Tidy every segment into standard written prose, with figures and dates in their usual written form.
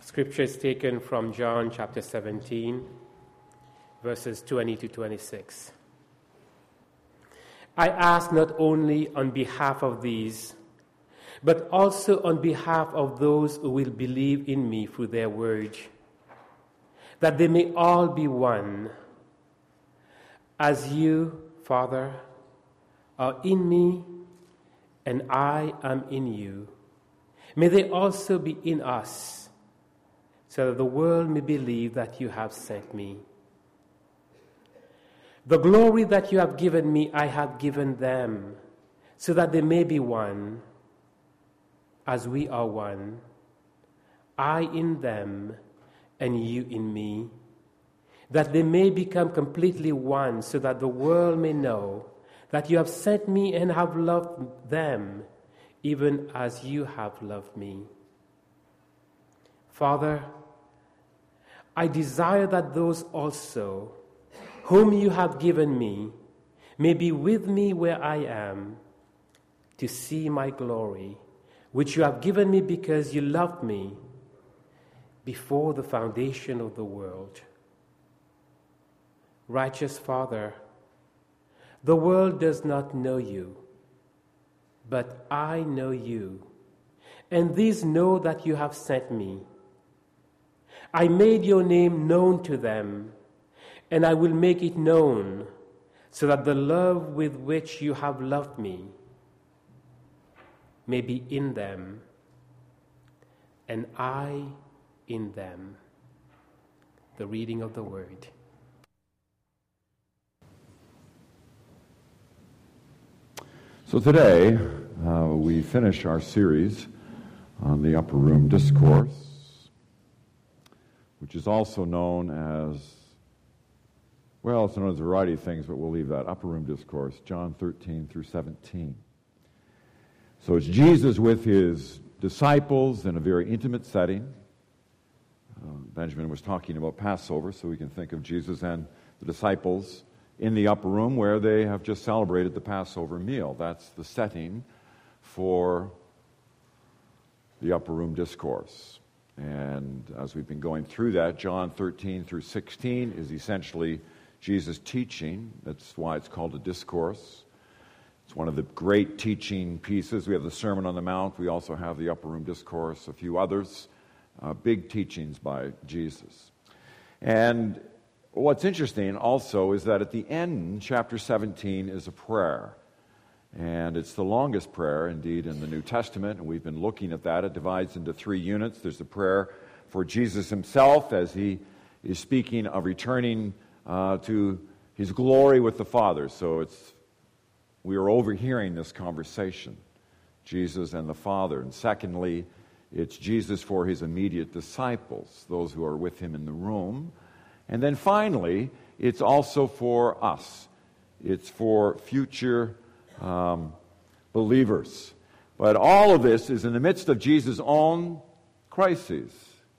Scripture is taken from John chapter 17, verses 20 to 26. I ask not only on behalf of these, but also on behalf of those who will believe in me through their word, that they may all be one, as you, Father, are in me and I am in you. May they also be in us, so that the world may believe that you have sent me. The glory that you have given me, I have given them, so that they may be one, as we are one, I in them and you in me, that they may become completely one, so that the world may know that you have sent me and have loved them, even as you have loved me. Father, I desire that those also whom you have given me may be with me where I am, to see my glory, which you have given me because you loved me before the foundation of the world. Righteous Father, the world does not know you, but I know you, and these know that you have sent me. I made your name known to them, and I will make it known, so that the love with which you have loved me may be in them, and I in them. The reading of the word. So today, we finish our series on the Upper Room Discourse, which is also known as, well, it's known as a variety of things, but we'll leave that. Upper Room Discourse, John 13 through 17. So it's Jesus with his disciples in a very intimate setting. Benjamin was talking about Passover, so we can think of Jesus and the disciples in the upper room where they have just celebrated the Passover meal. That's the setting for the Upper Room Discourse. And as we've been going through that, John 13 through 16 is essentially Jesus' teaching. That's why it's called a discourse. It's one of the great teaching pieces. We have the Sermon on the Mount. We also have the Upper Room Discourse, a few others. Big teachings by Jesus. And what's interesting also is that at the end, chapter 17 is a prayer. And it's the longest prayer, indeed, in the New Testament. And we've been looking at that. It divides into 3 units. There's the prayer for Jesus himself as he is speaking of returning to his glory with the Father. So we are overhearing this conversation, Jesus and the Father. And secondly, it's Jesus for his immediate disciples, those who are with him in the room. And then finally, it's also for us. It's for future believers. But all of this is in the midst of Jesus' own crises.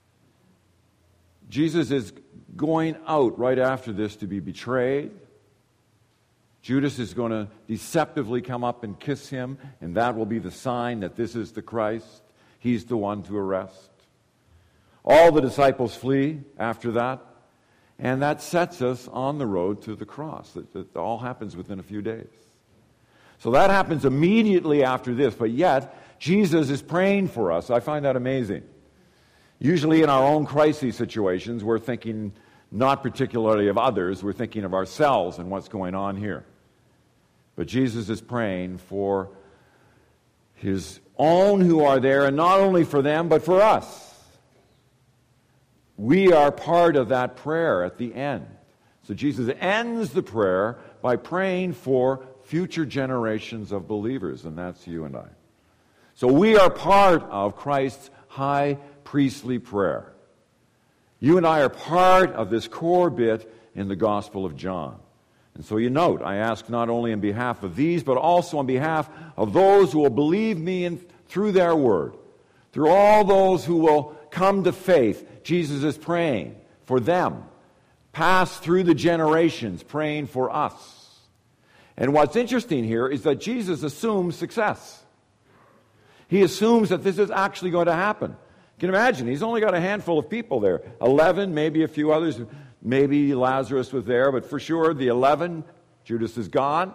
Jesus is going out right after this to be betrayed. Judas is going to deceptively come up and kiss him, and that will be the sign that this is the Christ. He's the one to arrest. All the disciples flee after that, and that sets us on the road to the cross. It all happens within a few days. So that happens immediately after this, but yet Jesus is praying for us. I find that amazing. Usually in our own crisis situations, we're thinking not particularly of others, we're thinking of ourselves and what's going on here. But Jesus is praying for his own who are there, and not only for them, but for us. We are part of that prayer at the end. So Jesus ends the prayer by praying for future generations of believers, and that's you and I. So we are part of Christ's high priestly prayer. You and I are part of this core bit in the Gospel of John. And so you note, I ask not only on behalf of these, but also on behalf of those who will believe me through their word. Through all those who will come to faith, Jesus is praying for them. Pass through the generations, praying for us. And what's interesting here is that Jesus assumes success. He assumes that this is actually going to happen. You can imagine, he's only got a handful of people there. 11, maybe a few others. Maybe Lazarus was there, but for sure the 11, Judas is gone.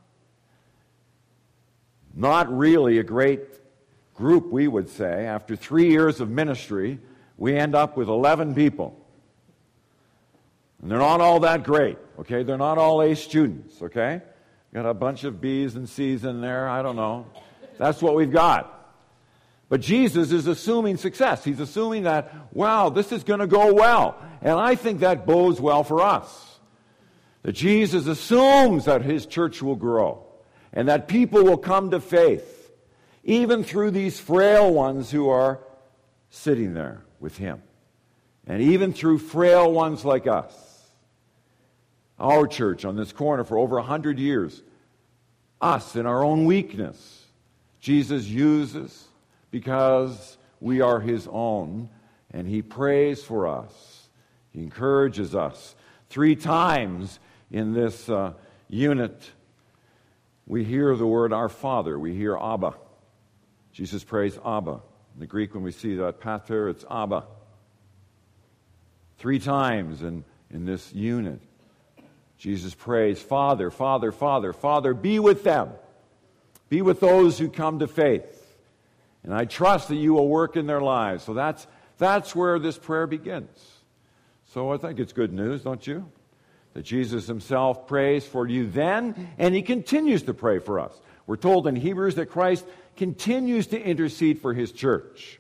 Not really a great group, we would say. After 3 years of ministry, we end up with 11 people. And they're not all that great, okay? They're not all A students, okay? Got a bunch of B's and C's in there, I don't know. That's what we've got. But Jesus is assuming success. He's assuming that, wow, this is going to go well. And I think that bodes well for us. That Jesus assumes that his church will grow and that people will come to faith, even through these frail ones who are sitting there with him. And even through frail ones like us. Our church on this corner for over 100 years, us in our own weakness, Jesus uses because we are his own, and he prays for us. He encourages us. 3 times in this unit, we hear the word our Father. We hear Abba. Jesus prays Abba. In the Greek, when we see that pater, it's Abba. 3 times in this unit, Jesus prays, Father, Father, Father, Father, be with them. Be with those who come to faith. And I trust that you will work in their lives. So that's where this prayer begins. So I think it's good news, don't you? That Jesus himself prays for you then, and he continues to pray for us. We're told in Hebrews that Christ continues to intercede for his church.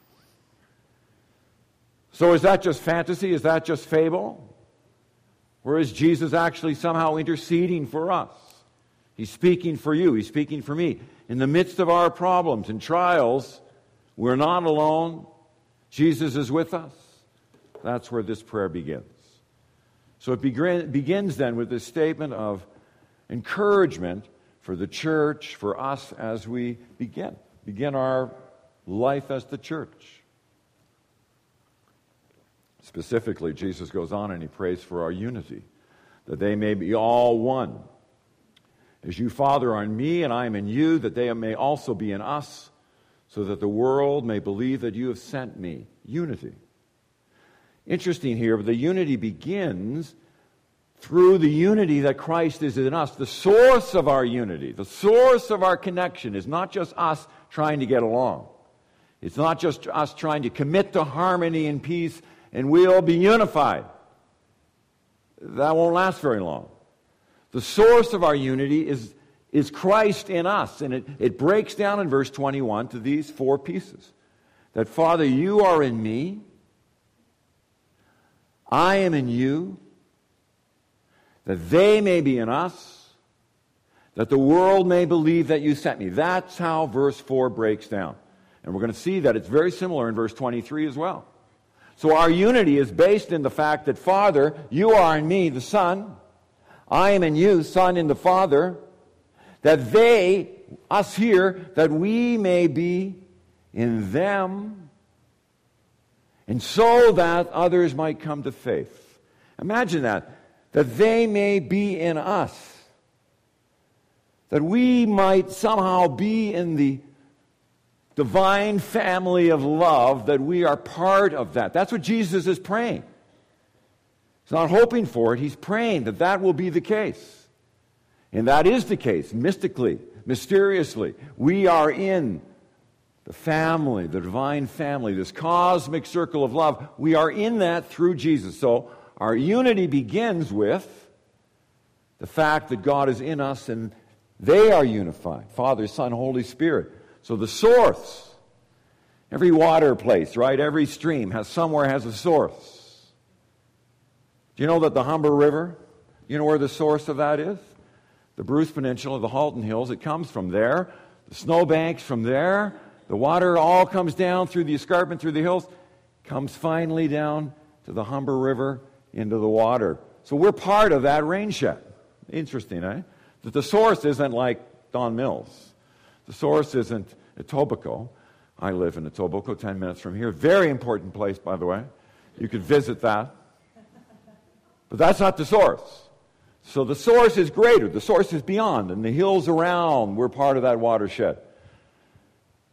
So is that just fantasy? Is that just fable? Or is Jesus actually somehow interceding for us? He's speaking for you. He's speaking for me. In the midst of our problems and trials, we're not alone. Jesus is with us. That's where this prayer begins. So it begins then with this statement of encouragement for the church, for us as we begin our life as the church. Specifically, Jesus goes on and he prays for our unity, that they may be all one. As you, Father, are in me and I am in you, that they may also be in us, so that the world may believe that you have sent me. Unity. Interesting here, but the unity begins through the unity that Christ is in us. The source of our unity, the source of our connection is not just us trying to get along. It's not just us trying to commit to harmony and peace and we'll be unified. That won't last very long. The source of our unity is Christ in us. And it breaks down in verse 21 to these 4 pieces. That, Father, you are in me. I am in you. That they may be in us. That the world may believe that you sent me. That's how verse 4 breaks down. And we're going to see that it's very similar in verse 23 as well. So our unity is based in the fact that, Father, you are in me, the Son. I am in you, Son in the Father. That they, us here, that we may be in them. And so that others might come to faith. Imagine that. That they may be in us. That we might somehow be in the divine family of love, that we are part of that. That's what Jesus is praying. He's not hoping for it. He's praying that that will be the case. And that is the case, mystically, mysteriously. We are in the family, the divine family, this cosmic circle of love. We are in that through Jesus. So our unity begins with the fact that God is in us and they are unified. Father, Son, Holy Spirit. So the source, every water place, right? Every stream has a source. Do you know that the Humber River, you know where the source of that is? The Bruce Peninsula, the Halton Hills, it comes from there. The snowbanks from there. The water all comes down through the escarpment, through the hills, comes finally down to the Humber River into the water. So we're part of that rain shed. Interesting, eh? That the source isn't like Don Mills. The source isn't Etobicoke. I live in Etobicoke, 10 minutes from here. Very important place, by the way. You could visit that. But that's not the source. So the source is greater. The source is beyond. And the hills around, we're part of that watershed.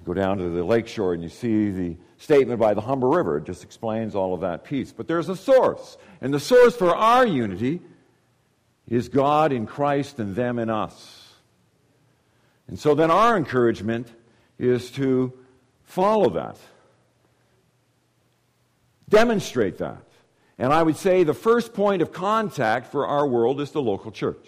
Go down to the lakeshore and you see the statement by the Humber River. It just explains all of that piece. But there's a source. And the source for our unity is God in Christ and them in us. And so then our encouragement is to follow that. Demonstrate that. And I would say the first point of contact for our world is the local church.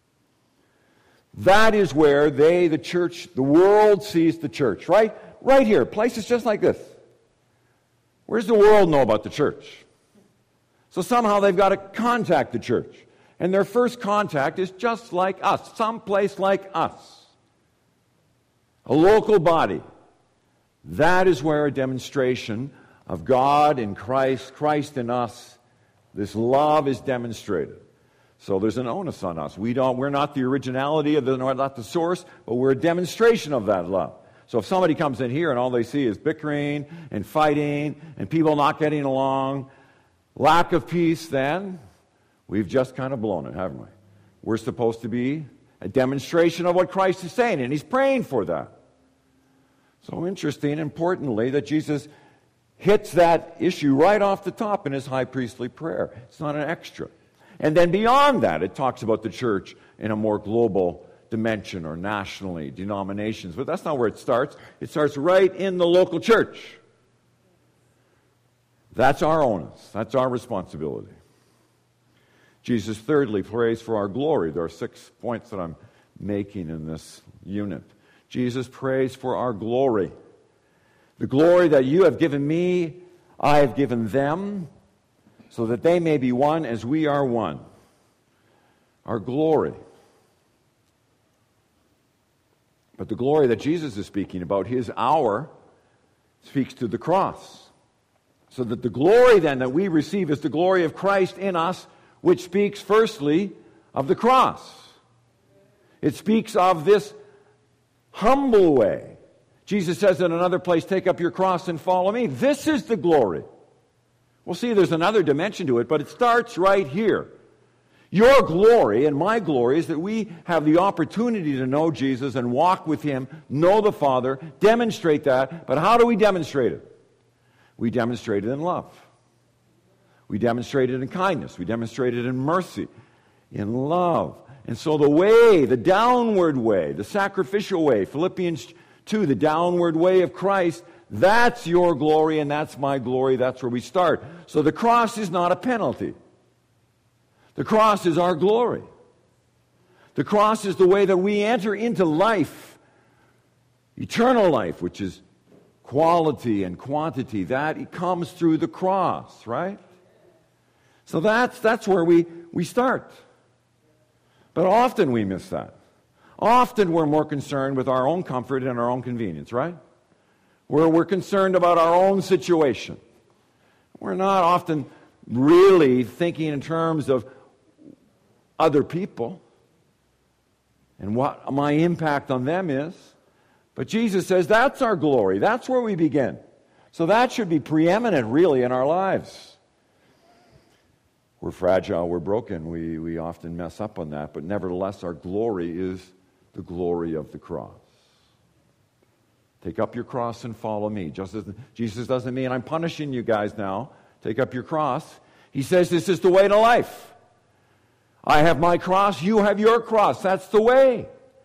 That is where the church, the world sees the church, right? Right here, places just like this. Where does the world know about the church? So somehow they've got to contact the church. And their first contact is just like us, someplace like us. A local body. That is where a demonstration of God in Christ, Christ in us, this love is demonstrated. So there's an onus on us. We're not the originality of not the source, but we're a demonstration of that love. So if somebody comes in here and all they see is bickering and fighting and people not getting along, lack of peace, then we've just kind of blown it, haven't we? We're supposed to be a demonstration of what Christ is saying, and He's praying for that. So interesting, importantly, that Jesus hits that issue right off the top in His high priestly prayer. It's not an extra. And then beyond that, it talks about the church in a more global dimension or nationally, denominations. But that's not where it starts. It starts right in the local church. That's our onus. That's our responsibility. Jesus, thirdly, prays for our glory. There are 6 points that I'm making in this unit. Jesus prays for our glory. The glory that you have given me, I have given them, so that they may be one as we are one. Our glory. But the glory that Jesus is speaking about, His hour, speaks to the cross. So that the glory then that we receive is the glory of Christ in us, which speaks firstly of the cross. It speaks of this humble way. Jesus says in another place, take up your cross and follow me. This is the glory. We'll see there's another dimension to it, but it starts right here. Your glory and my glory is that we have the opportunity to know Jesus and walk with Him, know the Father, demonstrate that. But how do we demonstrate it? We demonstrate it in love. We demonstrate it in kindness. We demonstrate it in mercy, in love. And so the way, the downward way, the sacrificial way, Philippians 2, the downward way of Christ, that's your glory and that's my glory. That's where we start. So the cross is not a penalty. The cross is our glory. The cross is the way that we enter into life, eternal life, which is quality and quantity. That comes through the cross, right? So that's where we start. But often we miss that. Often we're more concerned with our own comfort and our own convenience, right? We're concerned about our own situation. We're not often really thinking in terms of other people and what my impact on them is. But Jesus says that's our glory. That's where we begin. So that should be preeminent, really, in our lives. We're fragile, we're broken, we often mess up on that, but nevertheless our glory is the glory of the cross. Take up your cross and follow me. Just as Jesus doesn't mean I'm punishing you guys now. Take up your cross. He says this is the way to life. I have my cross, you have your cross. That's the way.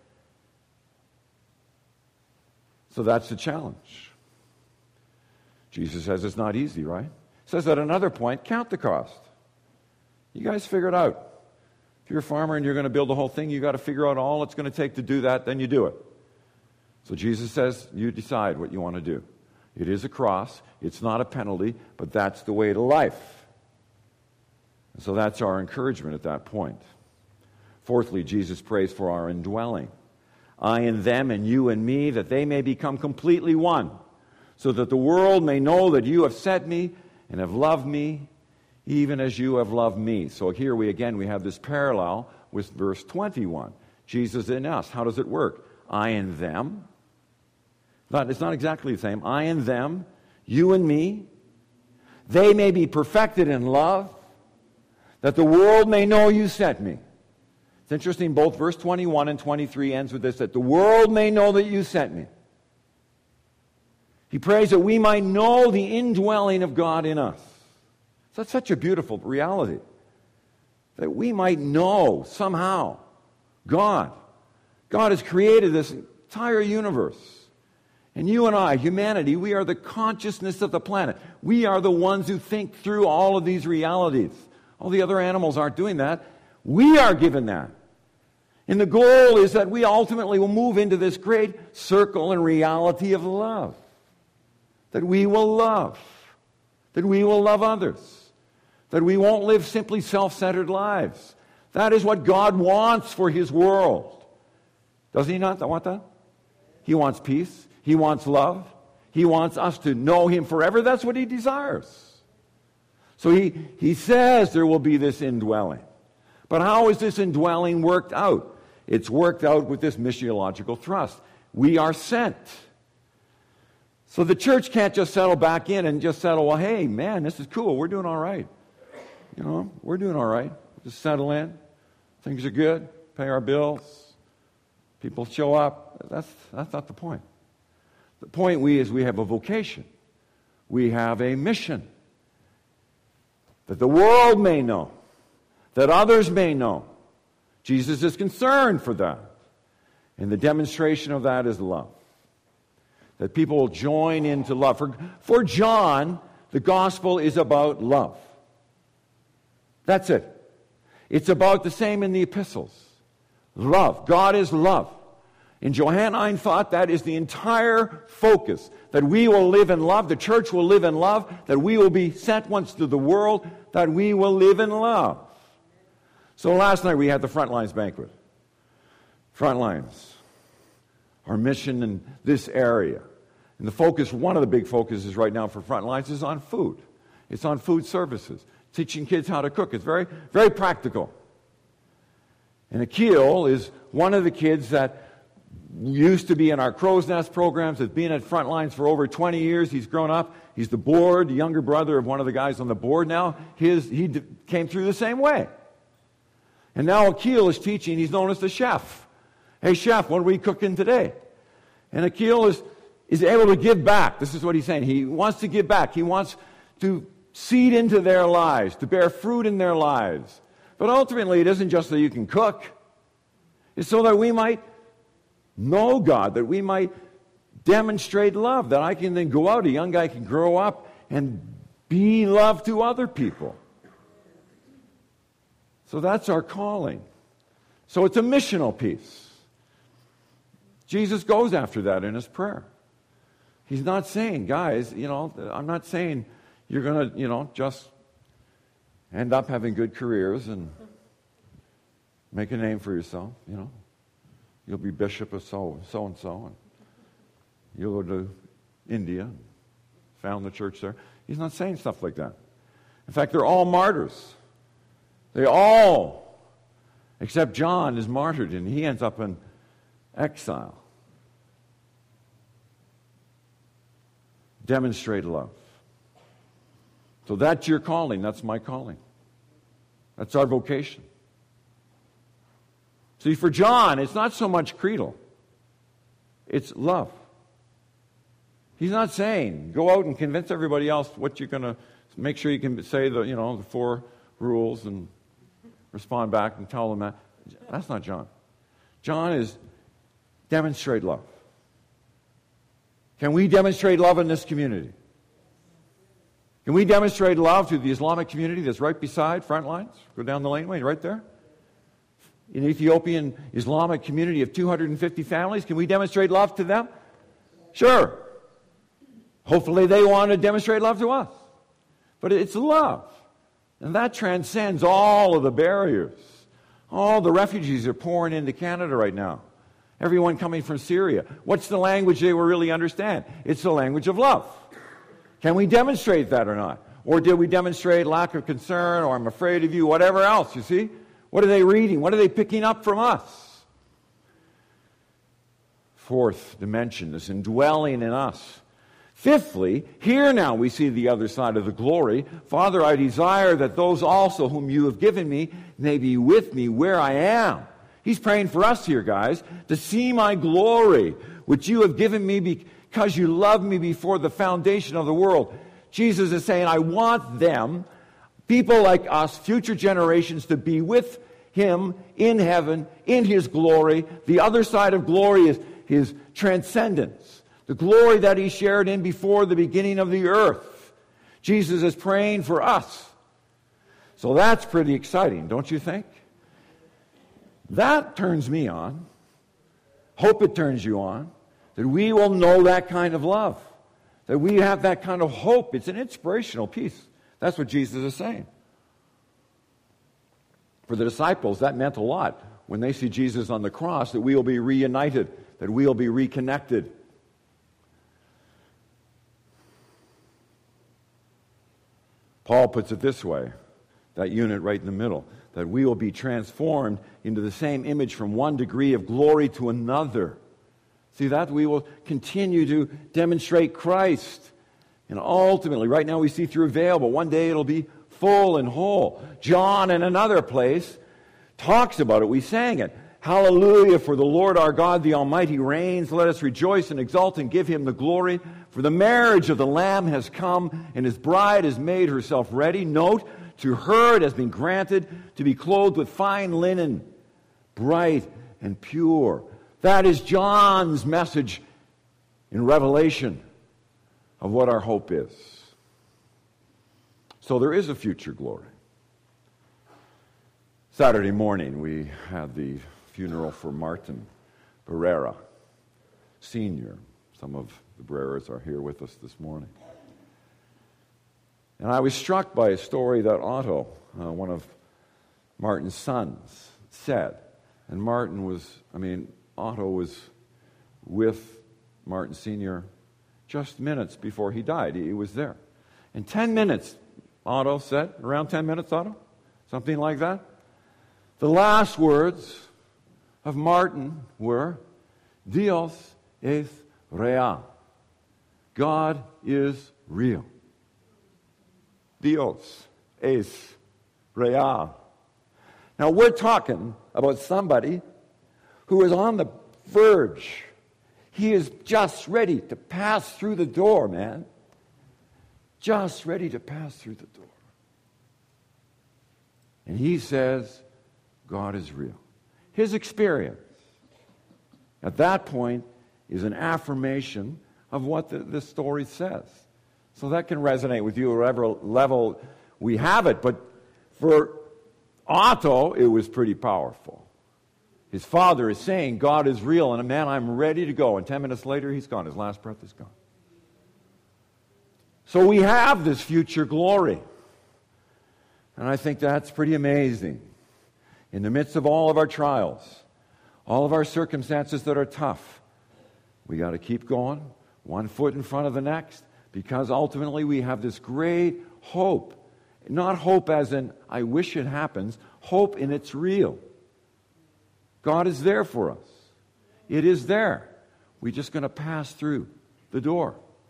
So that's the challenge. Jesus says it's not easy, right? Says at another point, count the cost. You guys figure it out. If you're a farmer and you're going to build the whole thing, you've got to figure out all it's going to take to do that, then you do it. So Jesus says, you decide what you want to do. It is a cross. It's not a penalty, but that's the way to life. And so that's our encouragement at that point. Fourthly, Jesus prays for our indwelling. I in them and you and me, that they may become completely one, so that the world may know that you have sent me and have loved me, even as you have loved me. So here we have this parallel with verse 21. Jesus in us. How does it work? I in them. It's not exactly the same. I and them, you and me. They may be perfected in love, that the world may know you sent me. It's interesting, both verse 21 and 23 ends with this, that the world may know that you sent me. He prays that we might know the indwelling of God in us. So that's such a beautiful reality. That we might know somehow God. God has created this entire universe. And you and I, humanity, we are the consciousness of the planet. We are the ones who think through all of these realities. All the other animals aren't doing that. We are given that. And the goal is that we ultimately will move into this great circle and reality of love. That we will love. That we will love others. That we won't live simply self-centered lives. That is what God wants for His world. Does He not want that? He wants peace. He wants love. He wants us to know Him forever. That's what He desires. So He says there will be this indwelling. But how is this indwelling worked out? It's worked out with this missiological thrust. We are sent. So the church can't just settle back in and just settle, well, hey, man, this is cool. We're doing all right. You know, we're doing all right. Just settle in. Things are good. Pay our bills. People show up. That's not the point. The point is we have a vocation. We have a mission. That the world may know. That others may know. Jesus is concerned for that. And the demonstration of that is love. That people will join into love. For John, the gospel is about love. That's it. It's about the same in the epistles. Love. God is love. In Johannine thought, that is the entire focus. That we will live in love. The church will live in love. That we will be sent once to the world. That we will live in love. So last night we had the Frontlines banquet. Frontlines. Our mission in this area. And the focus, one of the big focuses right now for Frontlines is on food. It's on food services. Teaching kids how to cook. It's very, very practical. And Akil is one of the kids that used to be in our Crow's Nest programs, has been at Frontlines for over 20 years. He's grown up. He's the board, the younger brother of one of the guys on the board now. He came through the same way. And now Akil is teaching. He's known as the chef. Hey, chef, what are we cooking today? And Akil is able to give back. This is what he's saying. He wants to give back. He wants to seed into their lives, to bear fruit in their lives. But ultimately, it isn't just so you can cook. It's so that we might know God, that we might demonstrate love, that I can then go out, a young guy can grow up and be love to other people. So that's our calling. So it's a missional piece. Jesus goes after that in His prayer. He's not saying, guys, I'm not saying you're going to, just end up having good careers and make a name for yourself, You'll be bishop of so-and-so, and you'll go to India and found the church there. He's not saying stuff like that. In fact, they're all martyrs. They all, except John, is martyred, and he ends up in exile. Demonstrate love. So that's your calling. That's my calling. That's our vocation. See, for John, it's not so much creedal. It's love. He's not saying, go out and convince everybody else what you're going to, make sure you can say the 4 rules and respond back and tell them that. That's not John. John is demonstrate love. Can we demonstrate love in this community? Can we demonstrate love to the Islamic community that's right beside Frontlines? Go down the laneway, right there. An Ethiopian Islamic community of 250 families. Can we demonstrate love to them? Sure. Hopefully they want to demonstrate love to us. But it's love. And that transcends all of the barriers. All the refugees are pouring into Canada right now. Everyone coming from Syria. What's the language they will really understand? It's the language of love. Can we demonstrate that or not? Or did we demonstrate lack of concern, or I'm afraid of you, whatever else, you see? What are they reading? What are they picking up from us? Fourth dimension, this indwelling in us. Fifthly, here now we see the other side of the glory. Father, I desire that those also whom you have given me may be with me where I am. He's praying for us here, guys, to see my glory, which you have given me because you loved me before the foundation of the world. Jesus is saying, I want them, people like us, future generations, to be with him in heaven, in his glory. The other side of glory is his transcendence, the glory that he shared in before the beginning of the earth. Jesus is praying for us. So that's pretty exciting, don't you think? That turns me on. Hope it turns you on. That we will know that kind of love. That we have that kind of hope. It's an inspirational piece. That's what Jesus is saying. For the disciples, that meant a lot. When they see Jesus on the cross, that we will be reunited, that we will be reconnected. Paul puts it this way, that unit right in the middle, that we will be transformed into the same image from one degree of glory to another. See that? We will continue to demonstrate Christ. And ultimately, right now we see through a veil, but one day it'll be full and whole. John, in another place, talks about it. We sang it. Hallelujah, for the Lord our God, the Almighty, reigns. Let us rejoice and exult and give him the glory. For the marriage of the Lamb has come, and his bride has made herself ready. Note, to her it has been granted to be clothed with fine linen, bright and pure. That is John's message in Revelation of what our hope is. So there is a future glory. Saturday morning, we had the funeral for Martin Barrera, Sr. Some of the Barreras are here with us this morning. And I was struck by a story that Otto, one of Martin's sons, said. And Otto was with Martin Sr. just minutes before he died. He was there. In 10 minutes, Otto said, around 10 minutes, Otto? Something like that. The last words of Martin were, Dios es real. God is real. Dios es real. Now we're talking about somebody who is on the verge. He is just ready to pass through the door, man. Just ready to pass through the door. And he says, God is real. His experience at that point is an affirmation of what this story says. So that can resonate with you at whatever level we have it. But for Otto, it was pretty powerful. His father is saying, God is real, and man, I'm ready to go. And 10 minutes later, he's gone. His last breath is gone. So we have this future glory. And I think that's pretty amazing. In the midst of all of our trials, all of our circumstances that are tough, we got to keep going, one foot in front of the next, because ultimately we have this great hope. Not hope as in, I wish it happens, hope in it's real. God is there for us. It is there. We're just going to pass through the door.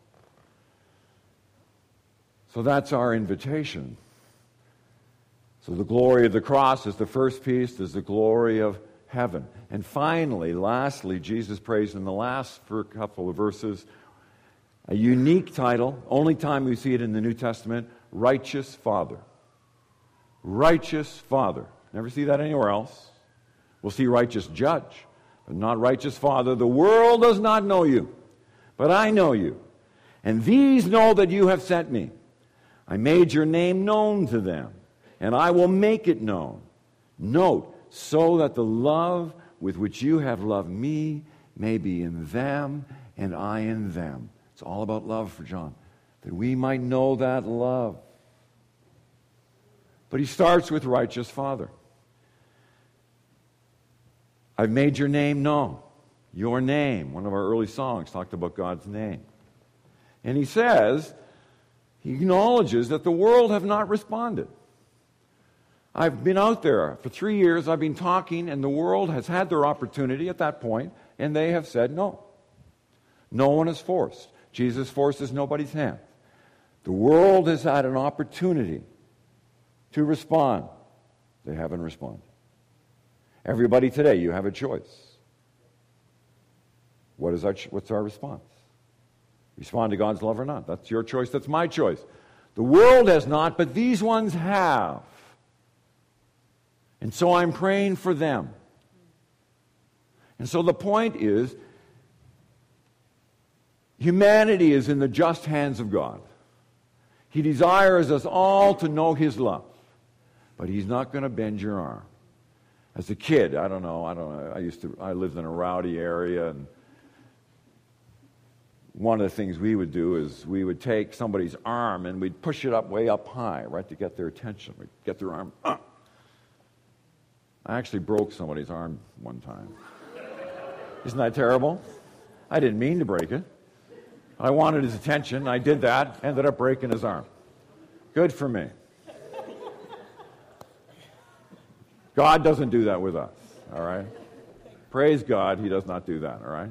So that's our invitation. So the glory of the cross is the first piece. There's the glory of heaven. And finally, lastly, Jesus prays in the last couple of verses, a unique title, only time we see it in the New Testament, Righteous Father. Righteous Father. Never see that anywhere else. We'll see Righteous Judge, but not Righteous Father. The world does not know you, but I know you. And these know that you have sent me. I made your name known to them, and I will make it known. Note, so that the love with which you have loved me may be in them, and I in them. It's all about love for John, that we might know that love. But he starts with Righteous Father. I've made your name known. Your name. One of our early songs talked about God's name. And he says, he acknowledges that the world have not responded. I've been out there for 3 years. I've been talking, and the world has had their opportunity at that point, and they have said no. No one is forced. Jesus forces nobody's hand. The world has had an opportunity to respond. They haven't responded. Everybody today, you have a choice. What's our response? Respond to God's love or not. That's your choice. That's my choice. The world has not, but these ones have. And so I'm praying for them. And so the point is, humanity is in the just hands of God. He desires us all to know His love. But He's not going to bend your arm. As a kid, I don't know. I lived in a rowdy area, and one of the things we would do is we would take somebody's arm and we'd push it up way up high, right, to get their attention. We'd get their arm up. I actually broke somebody's arm one time. Isn't that terrible? I didn't mean to break it. I wanted his attention. I did that, ended up breaking his arm. Good for me. God doesn't do that with us, all right? Praise God, He does not do that, all right?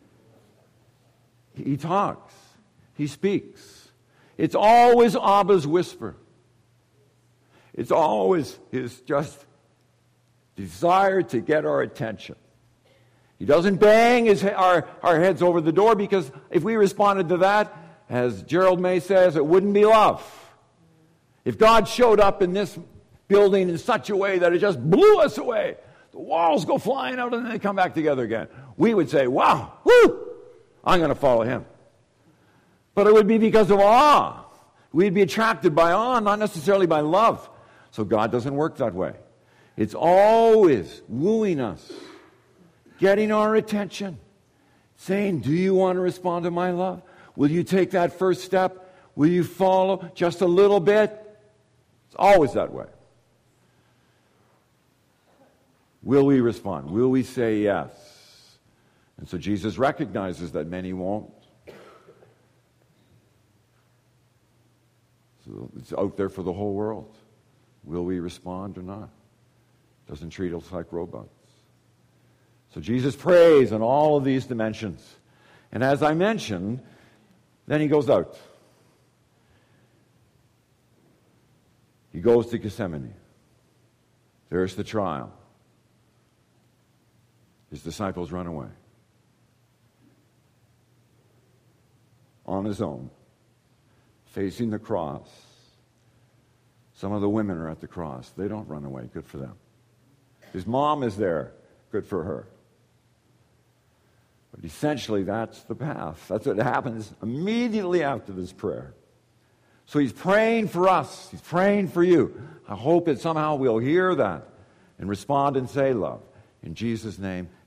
He talks. He speaks. It's always Abba's whisper. It's always His just desire to get our attention. He doesn't bang our heads over the door, because if we responded to that, as Gerald May says, it wouldn't be love. If God showed up in this building in such a way that it just blew us away, the walls go flying out and then they come back together again, we would say, wow, whoo, I'm going to follow Him. But it would be because of awe. We'd be attracted by awe, not necessarily by love. So God doesn't work that way. It's always wooing us, getting our attention, saying, do you want to respond to my love? Will you take that first step? Will you follow just a little bit? It's always that way. Will we respond? Will we say yes? And so Jesus recognizes that many won't. So it's out there for the whole world. Will we respond or not? Doesn't treat us like robots. So Jesus prays on all of these dimensions. And as I mentioned, then He goes out. He goes to Gethsemane. There's the trial. His disciples run away. On His own, facing the cross. Some of the women are at the cross. They don't run away. Good for them. His mom is there. Good for her. But essentially, that's the path. That's what happens immediately after this prayer. So He's praying for us. He's praying for you. I hope that somehow we'll hear that and respond and say love. In Jesus' name,